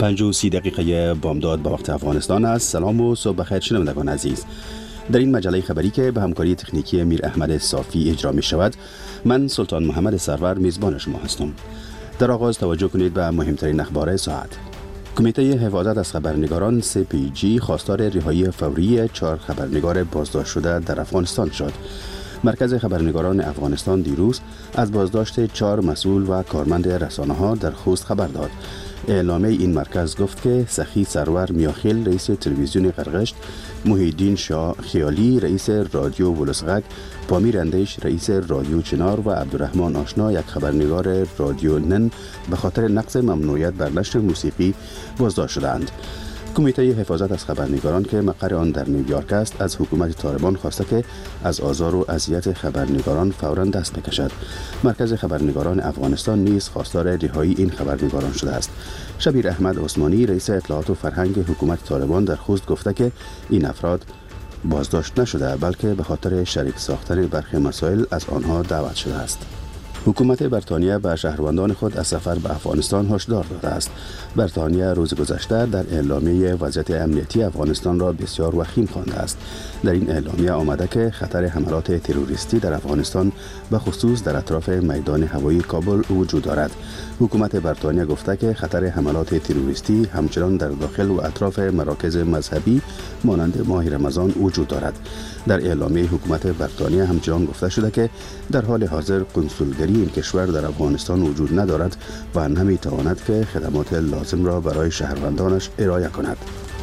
5:30 بامداد به وقت افغانستان است. سلام و صبح بخیر شنوندگان عزیز. در این مجله خبری که به همکاری تکنیکی میر احمد صافی اجرا می شود، من سلطان محمد سرور میزبان شما هستم. در آغاز توجه کنید به مهمترین اخبار ساعت. کمیته حفاظت از خبرنگاران CPG خواستار رهایی فوری 4 خبرنگار بازداشت شده در افغانستان شد. مرکز خبرنگاران افغانستان دیروز از بازداشت 4 مسئول و کارمند رسانه‌ها در خوست خبر داد. اعلامیه این مرکز گفت که سخی سرور میاخیل رئیس تلویزیون قرقشت، محیدین شاه خیالی رئیس رادیو ولسغک، پامیر اندیش رئیس رادیو چنار و عبدالرحمن آشنا یک خبرنگار رادیو نن به خاطر نقض ممنوعیت بر نشر موسیقی بازداشت شدند. کمیته حفاظت از خبرنگاران که مقر آن در نیویورک است از حکومت طالبان خواسته که از آزار و اذیت خبرنگاران فوراً دست بکشد. مرکز خبرنگاران افغانستان نیز خواستار رهایی این خبرنگاران شده است. شبیر احمد عثمانی رئیس اطلاعات و فرهنگ حکومت طالبان در خوست گفته که این افراد بازداشت نشده بلکه به خاطر شریک ساختن برخی مسائل از آنها دعوت شده است. حکومت بریتانیا به شهروندان خود از سفر به افغانستان هشدار داده است. بریتانیا روز گذشته در اعلامیه وضعیت امنیتی افغانستان را بسیار وخیم خوانده است. در این اعلامیه آمده که خطر حملات تروریستی در افغانستان به خصوص در اطراف میدان هوایی کابل وجود دارد. حکومت بریتانیا گفته که خطر حملات تروریستی همچنان در داخل و اطراف مراکز مذهبی مانند ماه رمضان وجود دارد. در اعلامیه حکومت بریتانیا همچنان گفته شده که در حال حاضر قنسولگری این کشور در افغانستان وجود ندارد و نمیتواند که خدمات لازم را برای شهروندانش ارائه کند.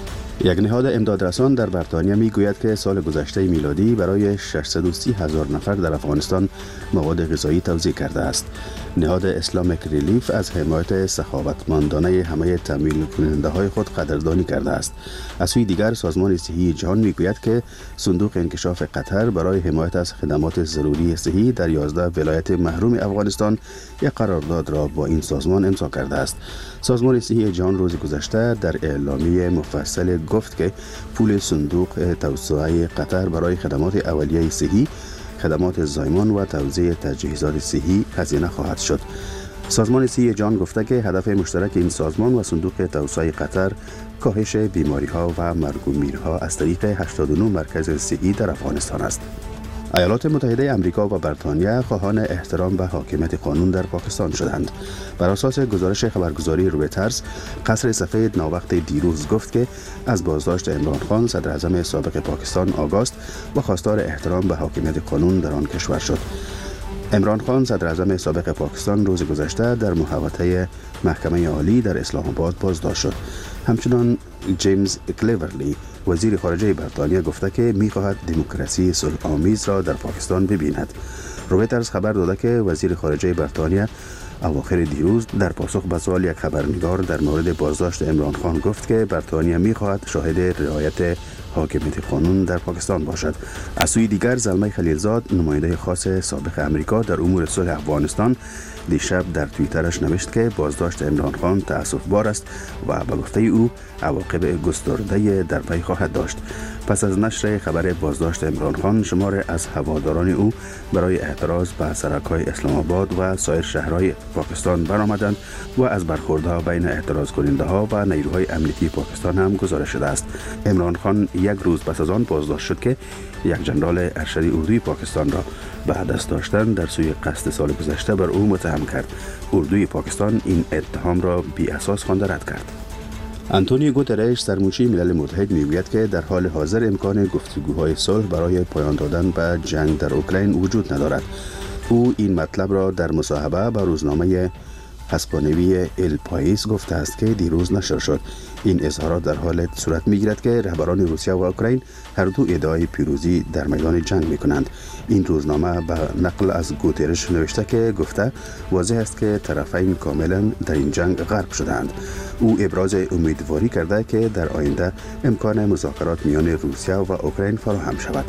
یک نهاد امدادرسان در بریتانیا میگوید که سال گذشته میلادی برای 630,000 نفر در افغانستان مواد غذایی توزیع کرده است. نهاد اسلامیک ریلیف از حمایت سخاوتمندانه همه تامین کننده های خود قدردانی کرده است. از سوی دیگر سازمان صحی جهان میگوید که صندوق انکشاف قطر برای حمایت از خدمات ضروری صحی در 11 ولایت محروم افغانستان یک قرارداد را با این سازمان امضا کرده است. سازمان صحی جهان روز گذشته در اعلامیه مفصل گفت که پول صندوق توسعه قطر برای خدمات اولیه صحی، خدمات زایمان و توزیع تجهیزات صحی هزینه خواهد شد. سازمان صحی جهان گفته که هدف مشترک این سازمان و صندوق توسعه قطر کاهش بیماری ها و مرگ و میرها از طریق 89 مرکز صحی در افغانستان است. ایالات متحده آمریکا و بریتانیا خواهان احترام به حاکمیت قانون در پاکستان شدند. بر اساس گزارش خبرگزاری رویترز، قصر سفید ناوقت دیروز گفت که از بازداشت عمران خان صدر اعظم سابق پاکستان آگاست و خواستار احترام به حاکمیت قانون در آن کشور شد. عمران خان صدر اعظم سابق پاکستان روز گذشته در محوطه محکمه عالی در اسلام آباد بازداشت شد. همچنان جیمز کلیورلی وزیر خارجه بریتانیا گفته که می‌خواهد دموکراسی صلح آمیز را در پاکستان ببیند. رویترز خبر داده که وزیر خارجه بریتانیا اواخر دیروز در پاسخ به سوال یک خبرنگار در مورد بازداشت عمران خان گفت که بریتانیا می‌خواهد شاهد رعایت حاکمیت قانون در پاکستان باشد. از سوی دیگر زلمه خلیلزاد نماینده خاص سابق امریکا در امور صلح افغانستان دیشب در توییترش نوشت که بازداشت عمران خان تأسف‌بار است و به گفته او عواقب گسترده در پی خواهد داشت. پس از نشر خبر بازداشت عمران خان، شمار از هواداران او برای اعتراض به سرک‌های اسلام آباد و سایر شهرهای پاکستان برآمدند و از برخوردها بین اعتراض کننده‌ها و نیروهای امنیتی پاکستان هم گزارش شده است. عمران خان یک روز پس از آن بازداشت شد که یک جنرال ارشد اردوی پاکستان را به دست داشتن در سوی قصد سال گذشته بر او متهم کرد. اردوی پاکستان این اتهام را بی اساس خوانده رد کرد. آنتونیو گوترش سرمنشی ملل متحد میگوید که در حال حاضر امکان گفتگوهای صلح برای پایان دادن به جنگ در اوکراین وجود ندارد. او این مطلب را در مصاحبه با روزنامه اسپانیایی ال پایس گفته است که دیروز نشر شد. این اظهارات در حال صورت میگیرد که رهبران روسیه و اوکراین هر دو ادعای پیروزی در میدان جنگ میکنند. این روزنامه به نقل از گوترش نوشته که گفته واضح است که طرفین کاملا در این جنگ غرق شدند. او ابراز امیدواری کرده که در آینده امکان مذاکرات میان روسیه و اوکراین فراهم شود.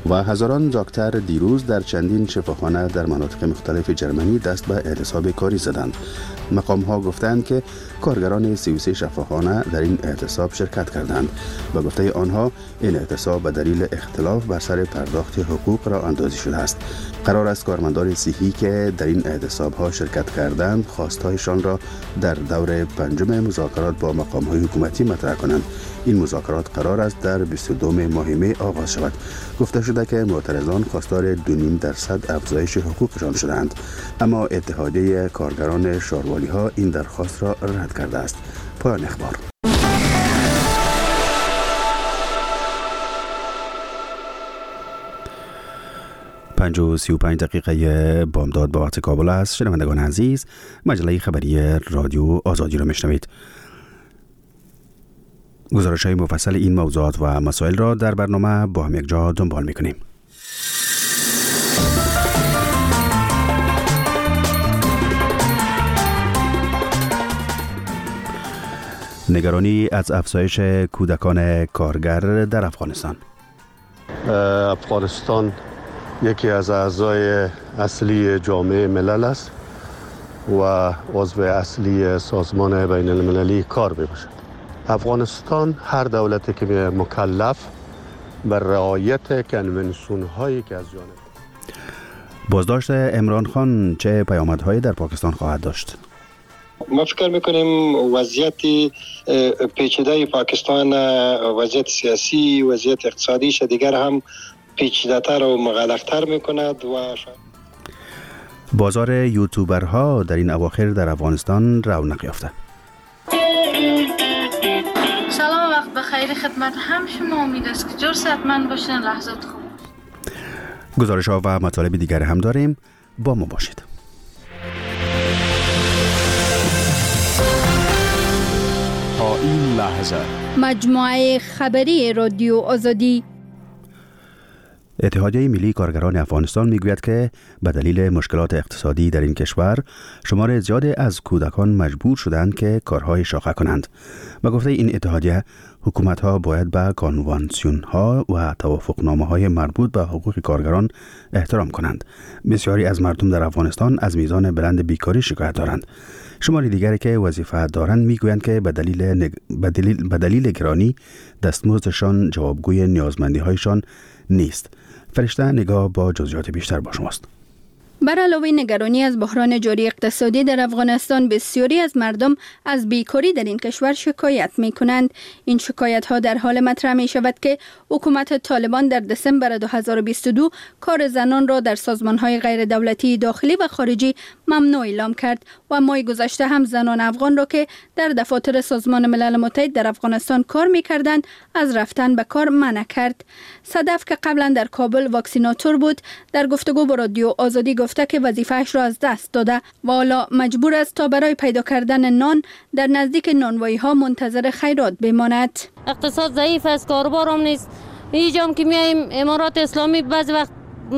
و هزاران دکتر دیروز در چندین شفاخانه در مناطق مختلف جرمنی دست به اعتصاب کاری زدند. مقام ها گفتند که کارگران 33 شفاخانه در این اعتصاب شرکت کردند و گفته آنها این اعتصاب به دلیل اختلاف بر سر پرداخت حقوق را اندازی شده است. قرار است کارمندان صحی که در این اعتصاب ها شرکت کردند خواستهایشان را در دور پنجم مذاکرات با مقام های حکومتی مطرح کنند. این مذاکرات قرار است در 22 ماه می آغاز شود. گفته شده که معترضان خواستار 2.5% افزایش حقوقشان شدند، اما اتحادیه کارگران شاروالی ها این درخواست را رد کرده است. پایان اخبار. 5:35 دقیقه بامداد با وقت کابل است. شنوندگان عزیز، مجله خبری رادیو آزادی را میشنوید. گزارش‌های مفصل این موضوعات و مسائل را در برنامه با هم یک جا دنبال می‌کنیم. نگرانی از افزایش کودکان کارگر در افغانستان. افغانستان یکی از اعضای اصلی جامعه ملل است و عضو اصلی سازمان بین المللی کار میباشد. افغانستان هر دولتی که مکلف بر رعایت کنونسیون هایی که از جانب بازداشت عمران خان چه پیامدهایی در پاکستان خواهد داشت؟ ما فکر میکنیم وضعیت پیچیده پاکستان، وضعیت سیاسی، وضعیت اقتصادیش دیگر هم پیچیده‌تر و مغلق‌تر میکند و بازار یوتیوبرها در این اواخر در افغانستان رونق یافته. سلام، وقت بخیر خدمت هم شما. امید است که جور صحتمند باشین، لحظات خوب. گزارش‌ها و مطالب دیگر هم داریم، با ما باشید. تا این لحظه مجموعه خبری رادیو آزادی. اتحادیه ملی کارگران افغانستان میگوید که به دلیل مشکلات اقتصادی در این کشور شمار زیادی از کودکان مجبور شدند که کارهای شاخه کنند. به گفته این اتحادیه، حکومت‌ها باید به کنوانسیون‌ها و توافقنامه‌های مربوط به حقوق کارگران احترام کنند. بسیاری از مردم در افغانستان از میزان بلند بیکاری شکایت دارند. شماری دیگری که وظیفه دارند میگویند که به دلیل گرانی دستمزدشان جوابگوی نیازمندی‌هایشان نیست. فرشته نگاه با جزئیات بیشتر با شماست. بر علاوه نگرانی از بحران جاری اقتصادی در افغانستان، بسیاری از مردم از بیکاری در این کشور شکایت می کنند. این شکایت ها در حال مطرح می شود که حکومت طالبان در دسامبر 2022 کار زنان را در سازمان های غیر دولتی داخلی و خارجی ممنوع اعلام کرد و ماه گذشته هم زنان افغان را که در دفاتر سازمان ملل متحد در افغانستان کار می کردند از رفتن به کار منع کرد. صدف که قبلا در کابل واکسیناتور بود، در گفتگو با رادیو آزادی گفته که وظیفه‌اش را از دست داده و حالا مجبور است تا برای پیدا کردن نان در نزدیک نانوایی ها منتظر خیرات بماند. اقتصاد ضعیف است، کاروبار هم نیست. اینجا که میایم امارات اسلامی بعضی وقت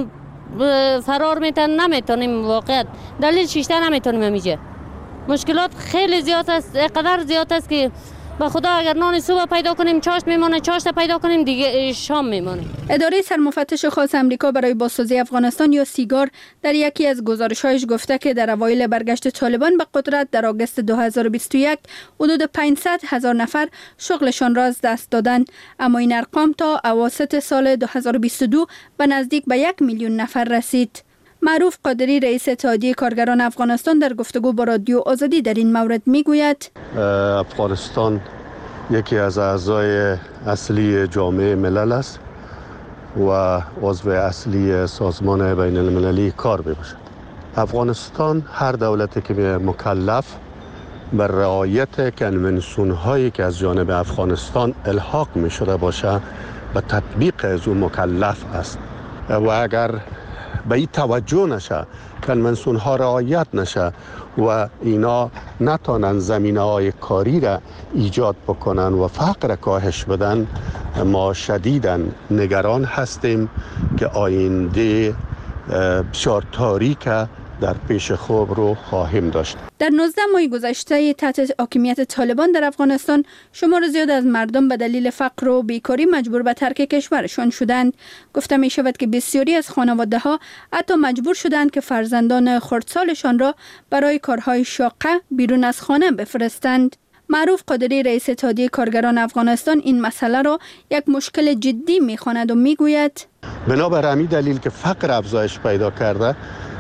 فرار نمیتونیم، واقعا دلیل شیشته نمیتونیم. اینجا مشکلات خیلی زیاد است، قدر زیاد است که به خدا اگر نان صبح پیدا کنیم چاشت میمونه، چاشت پیدا کنیم دیگه شام میمونه. اداره سرمفتش خاص امریکا برای بازسازی افغانستان یا سیگار در یکی از گزارش‌هایش گفته که در اوایل برگشت طالبان به قدرت در آگوست 2021 حدود 500,000 نفر شغلشان را از دست دادند، اما این ارقام تا اواسط سال 2022 به نزدیک به 1,000,000 نفر رسید. معروف قادری رئیس اتحادیه کارگران افغانستان در گفتگو با رادیو آزادی در این مورد میگوید افغانستان یکی از اعضای اصلی جامعه ملل است و عضو اصلی سازمان بین المللی کار میباشد. افغانستان هر دولتی که مکلف بر رعایت کنونسیون هایی که از جانب افغانستان الحاق می شده باشه به تطبیق از اون مکلف است و اگر به این توجه نشه، کنونسیون ها رعایت نشه و اینا نتونن زمینه های کاری را ایجاد بکنن و فقر کاهش بدن، ما شدیداً نگران هستیم که آینده بسیار تاریک در پیش خوب رو خواهیم داشت. در 19 ماه گذشته تحت حاکمیت طالبان در افغانستان شمار زیاد از مردم به دلیل فقر و بیکاری مجبور به ترک کشورشان شدند. گفته می شود که بسیاری از خانواده ها حتی مجبور شدند که فرزندان خردسالشان را برای کارهای شاقه بیرون از خانه بفرستند. معروف قادری رئیس اتحادیه کارگران افغانستان این مسئله را یک مشکل جدی می‌خواند و میگوید بنابر همین دلیل که فقر افزایش پیدا کرده،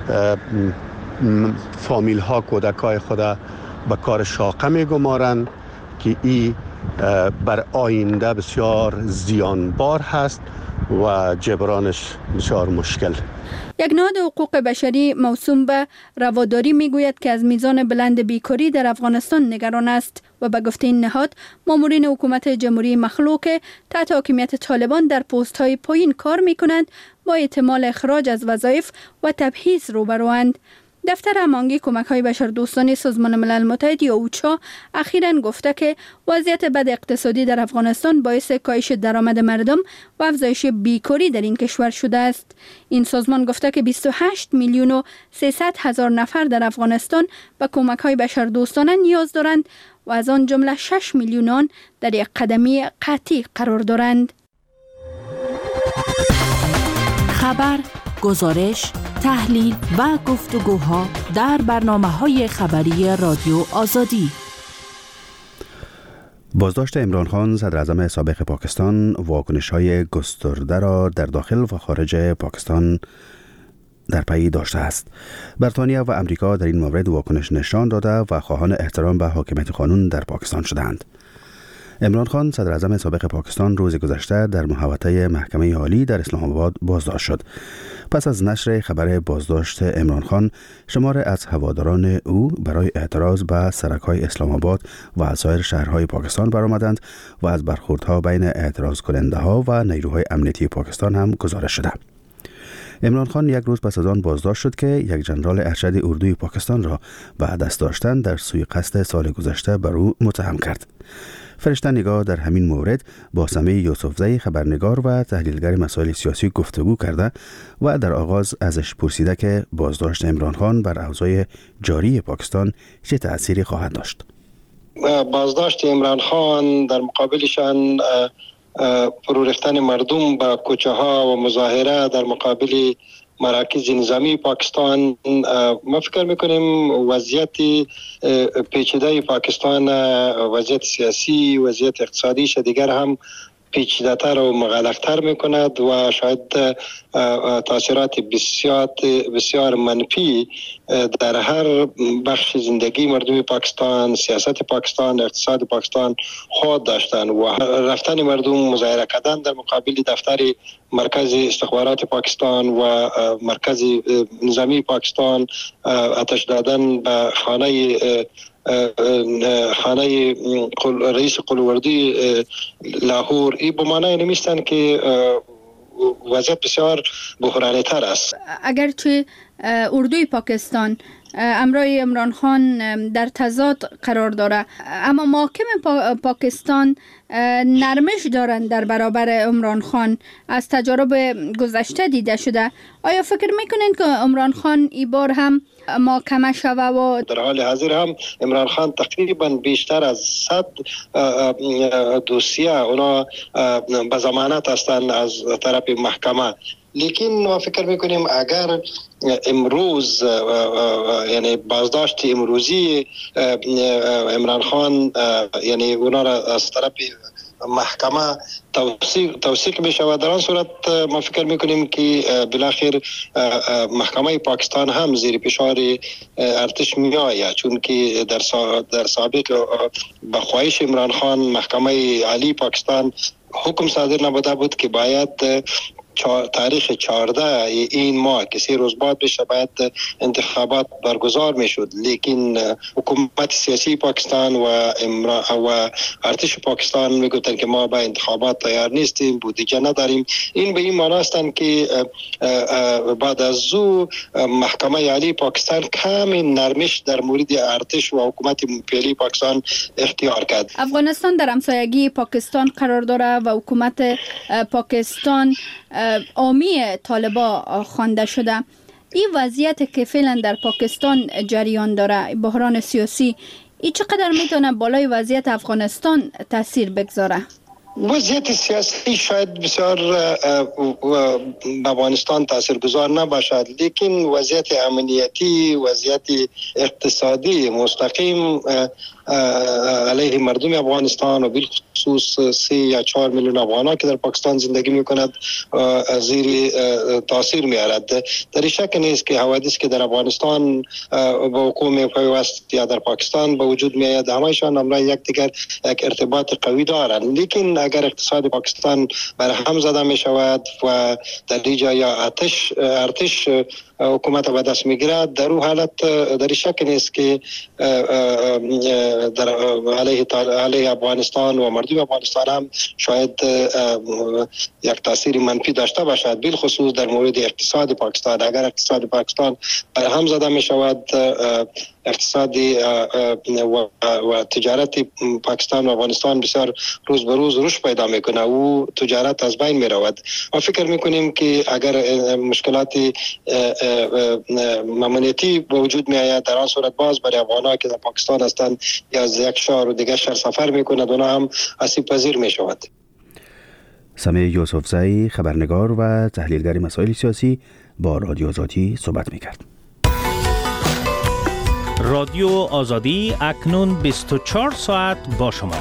فامیل ها کودکای خود به کار شاقه میگمارند که این بر آینده بسیار زیانبار هست و جبرانش بسیار مشکل. یک نهاد حقوق بشری موسوم به رواداری میگوید که از میزان بلند بیکاری در افغانستان نگران است و به گفته این نهاد مامورین حکومت جمهوری مخلوع تحت حاکمیت طالبان در پست های پایین کار میکنند با احتمال اخراج از وظایف و تبعیض روبروند. دفتر هماهنگی کمک‌های بشردوستانه سازمان ملل متحد یا اوچا اخیراً گفته که وضعیت بد اقتصادی در افغانستان باعث کاهش درآمد مردم و افزایش بیکاری در این کشور شده است. این سازمان گفته که 28 میلیون و 300 هزار نفر در افغانستان به کمک‌های بشردوستانه نیاز دارند و از آن جمله 6 میلیون آن در یک قدمی قطعی قرار دارند. خبر، گزارش، تحلیل و گفتگوها در برنامه‌های خبری رادیو آزادی. بازداشت عمران خان صدراعظم سابق پاکستان واکنش‌های گسترده را در داخل و خارج پاکستان در پی داشته است. بریتانیا و امریکا در این مورد واکنش نشان داده و خواهان احترام به حاکمیت قانون در پاکستان شدند. عمران خان صدراعظم سابق پاکستان روز گذشته در محوطه محکمه عالی در اسلام آباد بازداشت شد. پس از نشر خبر بازداشت عمران خان، شمار از هواداران او برای اعتراض به سرک‌های اسلام آباد و سایر شهرهای پاکستان برآمدند و از برخوردها بین اعتراض کننده‌ها و نیروهای امنیتی پاکستان هم گزارش شده. عمران خان یک روز پس از آن بازداشت شد که یک ژنرال ارشد اردوی پاکستان را به دست داشتن در سوءقصد سال گذشته بر او متهم کرد. فرشته نگاه در همین مورد با سمیع یوسفزی خبرنگار و تحلیلگر مسائل سیاسی گفتگو کرده و در آغاز ازش پرسیده که بازداشت عمران خان بر اوضاع جاری پاکستان چه تأثیری خواهد داشت. بازداشت عمران خان در مقابلشان فرو رفتن مردم به کوچه ها و مظاهره در مقابل مراکز نظامی پاکستان، ما فکر میکنیم وضعیت پیچیده پاکستان، وضعیت سیاسی، وضعیت اقتصادیش دیگر هم پیچیده‌تر و مغلق‌تر میکند و شاید تاثیرات بسیار منفی در هر بخش زندگی مردم پاکستان، سیاست پاکستان، اقتصاد پاکستان خود داشتند و رفتن مردم مظاهره کردن در مقابل دفتر مرکز استخبارات پاکستان و مرکز نظامی پاکستان، آتش دادن به خانه رئیس قلووردی لاهور، این به معنای نمیستند که وضعیت بسیار بحرانی تر است. اگرچه اردوی پاکستان امرای عمران خان در تضاد قرار داره، اما محاکم پاکستان نرمش دارند در برابر عمران خان. از تجارب گذشته دیده شده. آیا فکر میکنین که عمران خان این بار هم محاکمه شوه؟ و در حال حاضر هم عمران خان تقریبا بیشتر از 100 دوسیه اونا به ضمانت هستند از طرف محکمه. لیکن ما فکر میکنیم اگر امروز یعنی بازداشت امروزی عمران خان یعنی اونا را از طرف محکمه توثیق می شود، در آن صورت ما فکر میکنیم که بالاخره محکمه پاکستان هم زیر فشار ارتش می آید، چون که در سابق به خواهش عمران خان محکمه عالی پاکستان حکم صادر نبوده بود که باید تاریخ 14 این ماه که 3 روز بعد بشه باید انتخابات برگزار میشد، لیکن حکومت سیاسی پاکستان و ارتش پاکستان میگفتن که ما به انتخابات تیار نیستیم، بودجه نداریم. این به این معنی هستند که بعد از او محکمه عالی پاکستان کمی نرمش در مورد ارتش و حکومت فعلی پاکستان اختیار کرد. افغانستان در همسایگی پاکستان قرار داره و حکومت پاکستان حامی طالبان خوانده شده. این وضعیت که فعلا در پاکستان جریان داره، بحران سیاسی، این چقدر میتونه بالای وضعیت افغانستان تاثیر بگذاره؟ وضعیت سیاسی شاید بسیار افغانستان تاثیرگذار نباشد، لیکن وضعیت امنیتی، وضعیت اقتصادی مستقیم علیه مردم افغانستان و بالخصوص 3 یا 4 میلیون افغانان که در پاکستان زندگی میکند زیر تاثیر میارد. در شک نیست که حوادث که در افغانستان با حکومت پیوست یا در پاکستان به وجود میاد، همایشان همراه یکدیگر یک ارتباط قوی دارند، لیکن اگر اقتصاد پاکستان بر هم زده می شود و در اینجا یا ارتش حکومت به دست میگیرد، در اون حالت در شک نیست که در علیه افغانستان و مردم افغانستان هم شاید یک تاثیر منفی داشته باشد، بالخصوص در مورد اقتصاد پاکستان. اگر اقتصاد پاکستان بر هم زده می شود، اقتصادی و تجارت پاکستان و افغانستان بسیار روز به روز رشد پیدا میکنه و تجارت از بین می رود. ما فکر میکنیم که اگر مشکلات امنیتی به وجود می آید، در آن صورت باز برای افغانان که در پاکستان هستند یا از یک شهر و دیگر شهر سفر میکنند، اونا هم آسیب پذیر می شود. سمیع یوسفزئی، خبرنگار و تحلیلگر مسائل سیاسی، با رادیو آزادی صحبت میکرد. رادیو آزادی اکنون 24 ساعت با شما.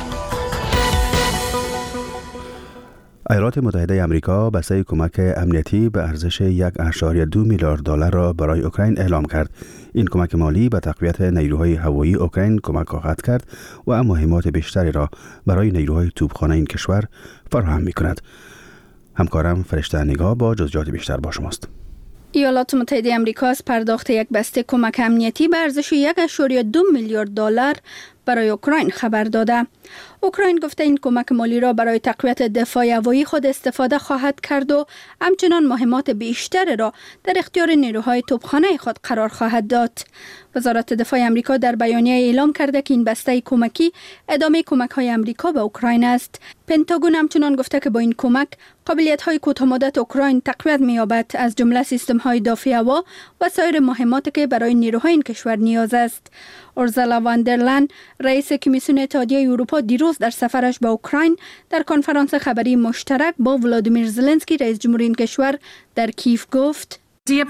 ایالات متحده آمریکا بسته کمک امنیتی به ارزش 1.2 میلیارد دلار را برای اوکراین اعلام کرد. این کمک مالی به تقویت نیروهای هوایی اوکراین کمک خواهد کرد و مهمات بیشتری را برای نیروهای توپخانه این کشور فراهم می‌کند. همکارم فرشته نگاه با جزئیات بیشتر با شماست. ایالات متحده آمریکا از پرداخت یک بسته کمک امنیتی به ارزش 1.2 میلیارد دلار برای اوکراین خبر داده. اوکراین گفته این کمک مالی را برای تقویت دفاع هوایی خود استفاده خواهد کرد و همچنان مهمات بیشتر را در اختیار نیروهای توپخانه خود قرار خواهد داد. وزارت دفاع آمریکا در بیانیه اعلام کرده که این بسته کمکی ادامه کمک‌های آمریکا به اوکراین است. پنتاگون همچنان گفته که با این کمک قابلیت‌های کوتاه‌مدت اوکراین تقویت می‌یابد، از جمله سیستم‌های دفاعی هوا و سایر مهماتی که برای نیروهای این کشور نیاز است. اورسولا واندرلن، رئیس کمیسیون اتحادیه اروپا، دیروز در سفرش به اوکراین در کنفرانس خبری مشترک با ولادیمیر زلنسکی رئیس جمهور این کشور در کیف گفت: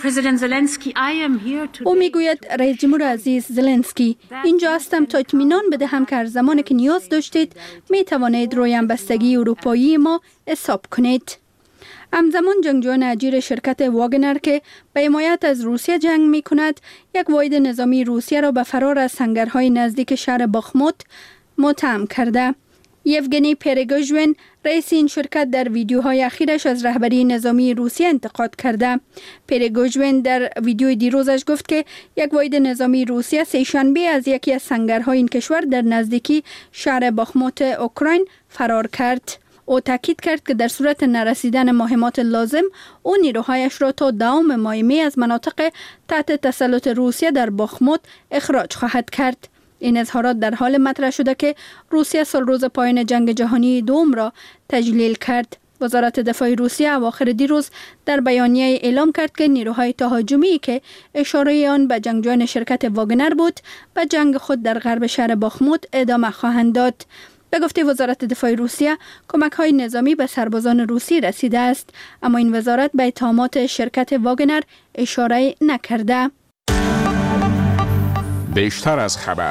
او میگوید رئیس جمهور عزیز زلنسکی، اینجا هستم تا اطمینان بدهم که هر زمانی که نیاز داشتید می توانید روی همبستگی اروپایی ما حساب کنید. همزمان جنگجویان اجیر شرکت واگنر که به حمایت از روسیه جنگ می کند، یک واحد نظامی روسیه را به فرار از سنگرهای نزدیک شهر باخموت متهم کرده. یوگنی پریگوژین، رئیس این شرکت، در ویدیوهای اخیرش از رهبری نظامی روسیه انتقاد کرده. پریگوژین در ویدیوی دیروزش گفت که یک واحد نظامی روسیه سه‌شنبه از یکی از سنگرهای این کشور در نزدیکی شهر باخموت اوکراین فرار کرد. او تاکید کرد که در صورت نرسیدن مهمات لازم، او نیروهایش را تا دوام ماه می از مناطق تحت تسلط روسیه در باخموت اخراج خواهد کرد. این اظهارات در حال مطرح شده که روسیه سالروز پایان جنگ جهانی دوم را تجلیل کرد. وزارت دفاع روسیه اواخر دیروز در بیانیه اعلام کرد که نیروهای تهاجمی که اشاره آن به جنگجویان شرکت واگنر بود، به جنگ خود در غرب شهر باخموت ادامه خواهند داد. به گفته وزارت دفاع روسیه، کمک‌های نظامی به سربازان روسی رسیده است، اما این وزارت به اتهامات شرکت واگنر اشاره نکرده. بیشتر از خبر.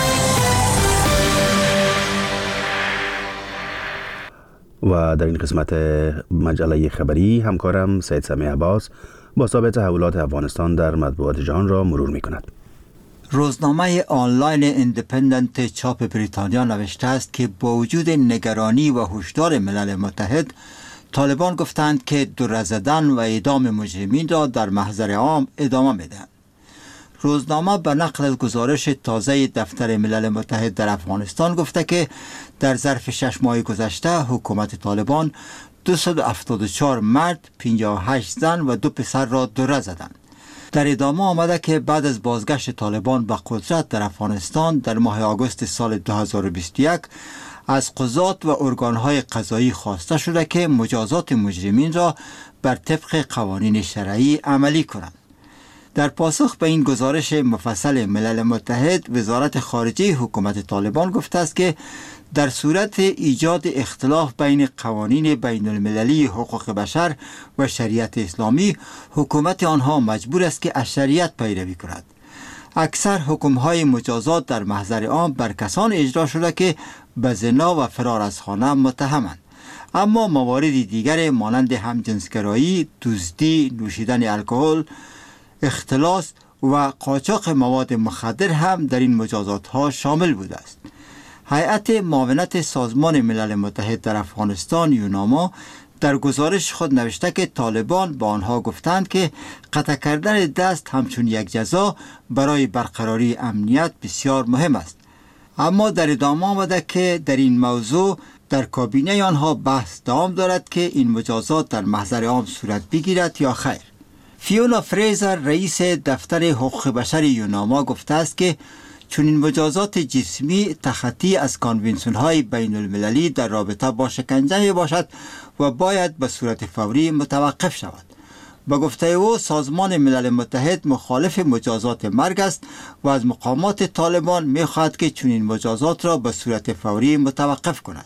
و در این قسمت مجله خبری همکارم سید سمیع عباس با ثابت تحولات افغانستان در مطبوعات جهان را مرور می کند. روزنامه آنلاین ایندیپندنت چاپ بریتانیا نوشته است که با وجود نگرانی و هشدار ملل متحد، طالبان گفتند که دره زدن و اعدام مجرمین را در محضر عام ادامه میدهند. روزنامه به نقل از گزارش تازه دفتر ملل متحد در افغانستان گفته که در ظرف 6 ماه گذشته حکومت طالبان 274 مرد، 58 زن و 2 پسر را دره زدند. در ادامه آمده که بعد از بازگشت طالبان به قدرت در افغانستان در ماه آگوست سال 2021 از قضات و ارگانهای قضایی خواسته شده که مجازات مجرمین را بر طبق قوانین شرعی عملی کنند. در پاسخ به این گزارش مفصل ملل متحد، وزارت خارجه حکومت طالبان گفته است که در صورت ایجاد اختلاف بین قوانین بین المللی حقوق بشر و شریعت اسلامی، حکومت آنها مجبور است که از شریعت پیروی کند. اکثر حکم‌های مجازات در محضر عام بر کسان اجرا شده که به زنا و فرار از خانه متهمند، اما موارد دیگر مانند همجنسگرایی، دزدی، نوشیدن الکل، اختلاس و قاچاق مواد مخدر هم در این مجازات‌ها شامل بوده است. هیئت معاونت سازمان ملل متحد در افغانستان یوناما در گزارش خود نوشته که طالبان با آنها گفتند که قطع کردن دست همچون یک جزا برای برقراری امنیت بسیار مهم است. اما در ادامه آمده که در این موضوع در کابینه آنها بحث دوام دارد که این مجازات در محضر عام صورت بگیرد یا خیر. فیونا فریزر رئیس دفتر حقوق بشر یوناما گفته است که چون این مجازات جسمی تخطی از کانونسیون های بین المللی در رابطه با شکنجه می باشد و باید به صورت فوری متوقف شود. با گفته او سازمان ملل متحد مخالف مجازات مرگ است و از مقامات طالبان می خواهد که چون این مجازات را به صورت فوری متوقف کند.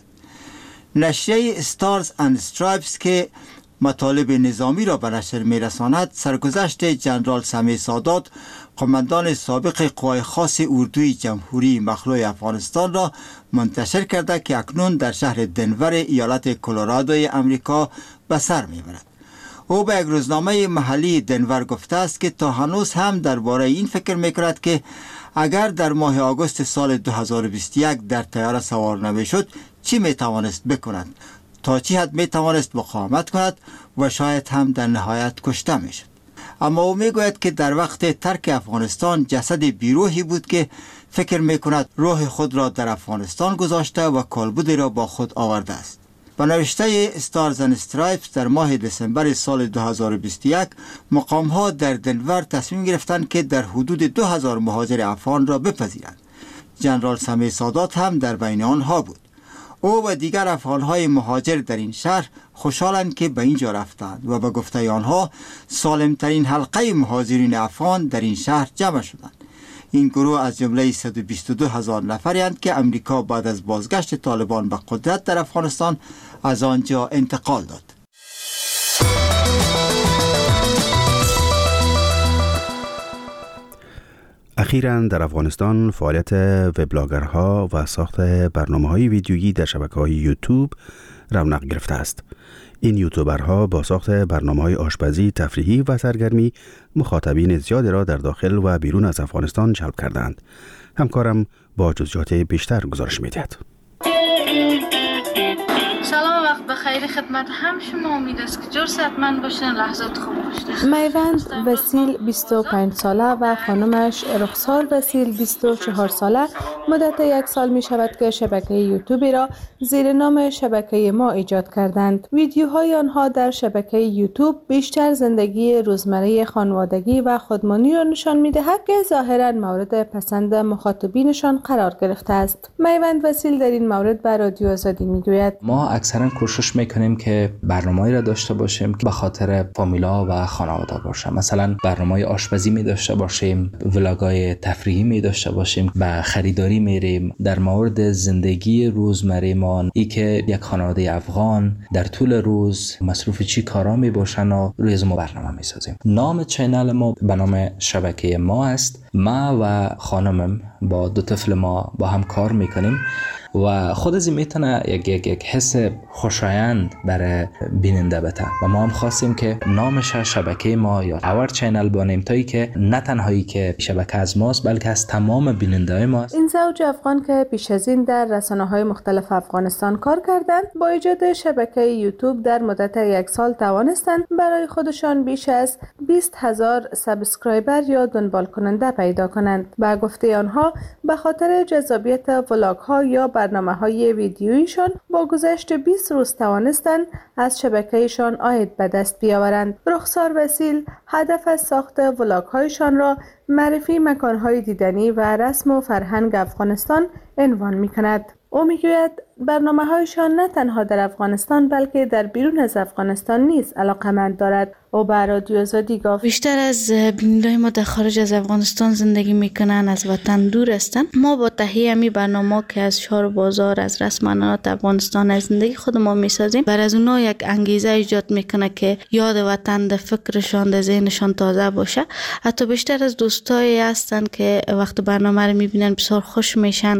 نشریه استارز اند استرایپس که مطالب نظامی را به نشر می‌رساند، سرگذشت جنرال سمیع سادات، قماندان سابق قوای خاص اردوی جمهوری مخلوع افغانستان را منتشر کرده که اکنون در شهر دنور ایالت کلرادوی امریکا به سر می‌برد. او به یک روزنامه محلی دنور گفته است که تا هنوز هم درباره این فکر می‌کند که اگر در ماه آگوست سال 2021 در طیاره سوار نمی‌شد چی می‌توانست بکند، تا چی حد می‌توانست مقاومت کند و شاید هم در نهایت کشته می‌شد. اما او میگوید که در وقت ترک افغانستان جسد بیروحی بود که فکر میکند روح خود را در افغانستان گذاشته و کالبدی را با خود آورده است. با نوشته استارز اند استرایپس در ماه دسامبر سال 2021 مقام‌ها در دنور تصمیم گرفتند که در حدود 2000 مهاجر افغان را بپذیرند. جنرال سمیع سادات هم در بین آنها بود. او و دیگر افغان‌های مهاجر در این شهر خوشحالند که به اینجا رفتند و به گفته آنها سالمترین حلقه مهاجرین افغان در این شهر جمع شدند. این گروه از جمله 122,000 نفرند که امریکا بعد از بازگشت طالبان به قدرت در افغانستان از آنجا انتقال داد. اخیراً در افغانستان فعالیت وبلاگرها و ساخت برنامه‌های ویدیویی در شبکه‌های یوتیوب رونق گرفته است. این یوتیوبرها با ساخت برنامه‌های آشپزی، تفریحی و سرگرمی مخاطبین زیادی را در داخل و بیرون از افغانستان جلب کردند. همکارم با جزئیات بیشتر گزارش می‌دهد. سلام، وقت بخیر خدمت هم شما. امید است که جور صحتمند باشین، لحظات خوب داشته. میوند وسیل 25 ساله و خانمش رخسار وسیل 24 ساله مدت 1 سال می شود که شبکه یوتیوبی را زیر نام شبکه ما ایجاد کردند. ویدیوهای آنها در شبکه یوتیوب بیشتر زندگی روزمره خانوادگی و خودمانی را نشان می دهد که ظاهرا مورد پسند مخاطبینشان قرار گرفته است. میوند وسیل در این مورد به رادیو آزادی می گوید: ما اکثرا کوشش میکنیم که برنامه‌ای را داشته باشیم که به خاطر فامیلا و خانواده باشه. مثلا برنامه‌های آشپزی می داشته باشیم، ولاگ‌های تفریحی می داشته باشیم، به خریداری میریم، در مورد زندگی روزمره ما، ای که یک خانواده افغان در طول روز مصروف چی کارا می باشن و روی از ما برنامه می سازیم. نام چینل ما به نام شبکه ما است. ما و خانمم با 2 طفل ما با هم کار میکنیم و خود از این میتونه یک حس خوشایند برای بیننده بده و ما هم خواستیم که نامش شبکه ما یا اور چینل بانیم، تایی که نه تنهایی که شبکه از ماست بلکه از تمام بیننده ماست. این زوج افغان که پیش از این در رسانه‌های مختلف افغانستان کار کردند، با ایجاد شبکه یوتیوب در مدت 1 سال توانستند برای خودشان بیش از 20,000 سابسکرایبر یا دنبال کننده پیدا کنند. با گفته آنها به خاطر جذابیت ولاگ‌ها یا برنامه‌های ویدیوییشان با گذشت 20 روز توانستند از شبکه‌شان عاید به دست بیاورند. رخسار وسیل هدف از ساخت ولاگ‌هایشان را معرفی مکان‌های دیدنی و رسم و فرهنگ افغانستان عنوان می‌کند. او می‌گوید برنامه‌هایشان نه تنها در افغانستان بلکه در بیرون از افغانستان نیز علاقه‌مند دارد. او به رادیو آزادی گفت بیشتر از بینندگان ما در خارج از افغانستان زندگی میکنن، از وطن دور هستند. ما با تهیه امی برنامه که از شهر و بازار، از رسم و عنعنات افغانستان، از زندگی خود ما میسازیم، بر از اونها یک انگیزه ایجاد میکنه که یاد وطن در فکرشان، در ذهنشان تازه باشه. حتی بیشتر از دوستایی هستند که وقت برنامه رو میبینن بسیار خوش میشن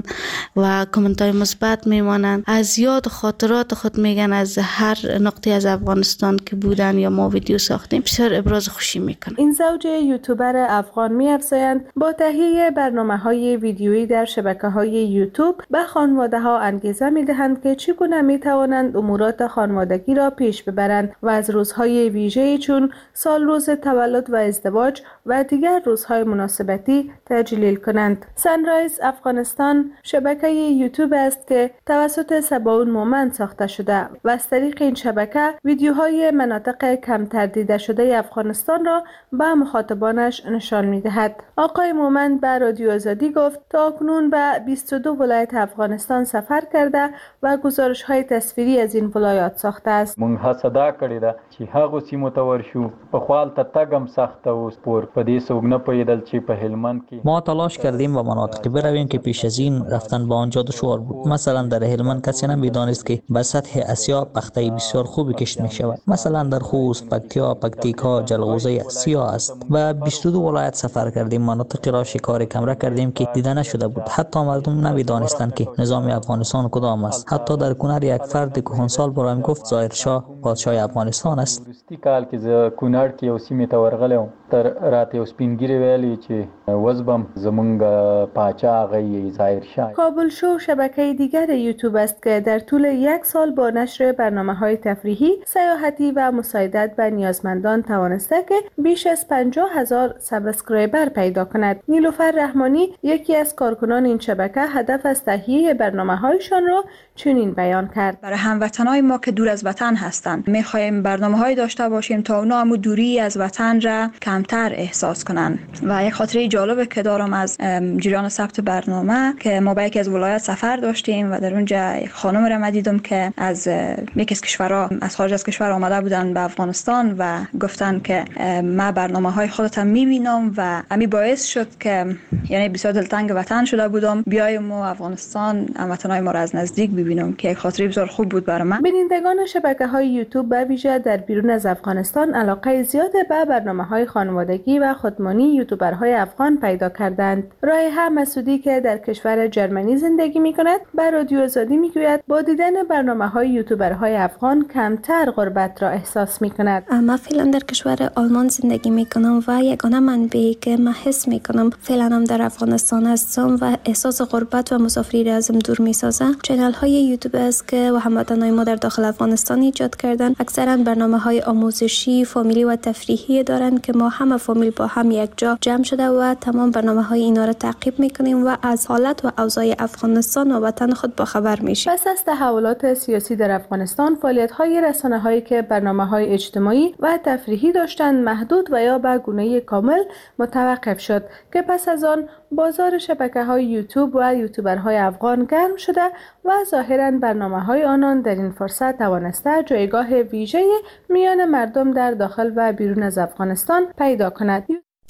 و کامنت‌های مثبت میمونن، از یاد و خاطرات خود میگن، از هر نقطه از افغانستان که بودن یا ما ویدیو ساختیم بسیار ابراز خوشی میکنن. این زوج یوتیوبر افغان می‌افزایند با تهیه برنامه‌های ویدیویی در شبکه‌های یوتیوب به خانواده‌ها انگیزه می‌دهند که چگونه می‌توانند امورات خانوادگی را پیش ببرند و از روزهای ویژه‌ای چون سال روز تولد و ازدواج و دیگر روزهای مناسبتی تجلیل کنند. سنرایز افغانستان شبکه یوتیوب است که توسط سباون مومند ساخته شده و از طریق این شبکه ویدیوهای مناطق کمتر دیده شده افغانستان را به مخاطبانش نشان می‌دهد. آقای مومند به رادیو آزادی گفت تا اکنون به 22 ولایت افغانستان سفر کرده و گزارش‌های تصویری از این ولایات ساخته است. مونږ هڅه دا کړې ده چې هغو سیمو ته ورشو په خپل ته تګم سخته و سپور په دې څوک نه پوهېدل چې په هلمند کې ما تلاش کردیم و مناطقی برویم که پیش از این رفتن به آنجا دشوار بود. مثلا در هلمند کسی نمی‌دانست که به سطح آسیا پخته بسیار خوبی کشت می‌شود. مثلا در خوست، پکتیا، پکتیکا، جلغوزه سیاه است و 22 ولایت سفر کردیم. مناطقی را شکار کمره کردیم که دیده نشده بود. حتی مردم نمی‌دانستند که نظام افغانستان کدام است. حتی در کنر یک فرد کهنسال برایم گفت ظاهرشاه پادشاه افغانستان است. وروستي کال کې ز کونړ کې یو سیمې ته ورغلی تر راته یو سپینګیري ویلي چې وزبم زمونږ پاچا هغه ظاهرشاه. کابل شو شبکه دیگر یوتیوب است که در طول یک سال با نشر برنامه‌های تفریحی، سیاحتی و مساعدت به نیازمندان توانسته که بیش از 50,000 سابسکرایبر پیدا کند. نیلوفر رحمانی یکی از کارکنان این شبکه هدف از تهیه برنامه‌هایشان را چنین بیان کرد: برای هموطنان ما که دور از وطن هستند می‌خوایم برنامه‌هایی داشته باشیم تا اونا هم دوری از وطن را کمتر احساس کنند. و یک خاطره جالبه که دارم از جریان ثبت برنامه که ما به یکی از ولایت سفر داشتیم و در اونجا یک خانم را دیدم که از یکی از کشورها از خارج از کشور آمده بودن به افغانستان و گفتن که ما برنامه‌های خودتم می‌بینم و همین باعث شد که یعنی بسیار دلتنگ وطن شده بودم بیایم و افغانستان هموطنای ما را از نزدیک ببینم که یک خاطره بسیار خوب بود برای من. بینندگان شبکه‌های یوتیوب به ویژه در بیرون از افغانستان علاقه زیاد به برنامه‌های خانوادگی و خودمانی یوتیوبرهای افغان پیدا کردند. رایحه مسعودی که در کشور جرمنی زندگی می‌کند به رادیو آزادی می‌گوید با دیدن برنامه‌های یوتیوبرهای افغان کمتر غربت را احساس می‌کند. من فعلا در کشور آلمان زندگی می‌کنم و یگانه منبعی که من حس می‌کنم فعلا هم در افغانستان هستم و احساس غربت و مسافری را ازم دور می‌سازه. چنل‌های یوتیوب است که هموطنان ما در داخل افغانستان ایجاد کردن. اکثرا برنامه‌های آموزشی، فامیلی و تفریحی دارند که ما همه فامیل با هم یک جا جمع شده و تمام برنامه‌های اینا را تعقیب می‌کنیم و از حالت و اوضاع افغانستان و وطن خود باخبر میشیم. پس از تحولات سیاسی در افغانستان، فعالیت‌های رسانه‌هایی که برنامه‌های اجتماعی و تفریحی داشتند محدود و یا به گونه کامل متوقف شد که پس از آن بازار شبکه‌های یوتیوب و یوتیوبرهای افغان گرم شده و ظاهراً برنامه‌های آنان در این فرصت توانسته جایگاه ویژه‌ای میان مردم در داخل و بیرون از افغانستان پیدا کند.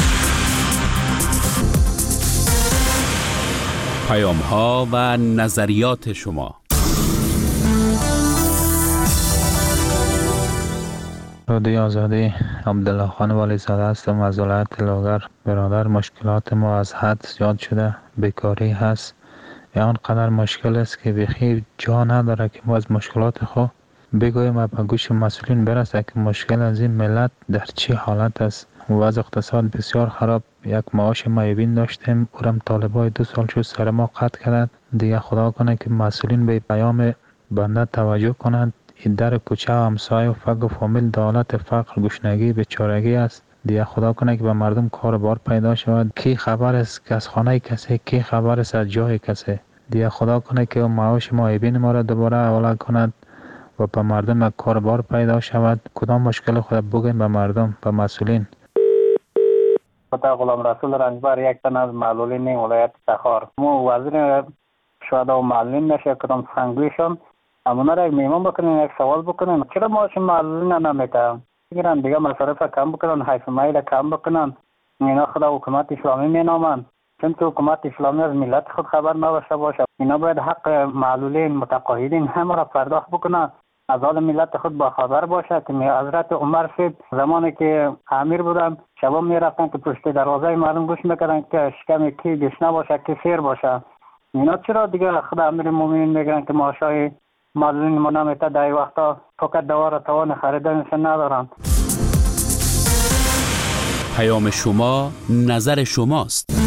پیام‌ها و نظریات شما. رادیو آزادی، عبدالله خان والی زاده هستم از ولایت لاغر. برادر، مشکلات ما از حد زیاد شده، بیکاری هست، آنقدر مشکل است که بیخی جا نداره که ما از مشکلات خود بگویم و به گوش مسئولین برسه که مشکل از این ملت در چی حالت است. وضع اقتصاد بسیار خراب. یک معاش معیوبین داشتیم، اورم طالبای 2 سال شد سر ما قطع کردند. دیگه خدا کنه که مسئولین به پیام بنده توجه کنند. این در کوچه و همسایه و فقر و فامیل دولت فقر، گشنگی، بیچارگی است. دیگه خدا کنه که به مردم کار بار پیدا شود. کی خبر است که از خانه کسی، کی خبر است از جای کسی. دیگه خدا کنه که معاش معیوبین ما را دوباره اول کند و به مردم کار بار پیدا شود. کدام مشکل خود بگیم به مردم، به مسئولین. غلام رسول رنجبر، یک تن از معلولین ولایت تخار. ما وزیر شاید او معلولین نشه کدام سخنگویشان امونا را یک میمون بکنین، یک سوال بکنین چرا معاش معلولین نمیتن بگیرن دیگه مصارف کم بکنن، حیث مایل کم بکنن. اینا خدا حکومت اسلامی مینامن، چون تو حکومت اسلامی از ملت خود خبر نداشته باشه. اینا باید حق معلولین متقاعدین همه را پرداخت بکنن، از حال ملت خود با خبر باشه. که حضرت عمر صاحب زمانی که امیر بودن شبا میرفتن که پشت دروازه معلوم گوش میکردن که شکم کی گشنه باشه کی سیر باشه. اینا چرا دیگه خود امیر مومنین میگن که معاشای معلولین ما نمیته در این وقتا فقط دوار توان خریدنشون ندارن. پیام شما نظر شماست.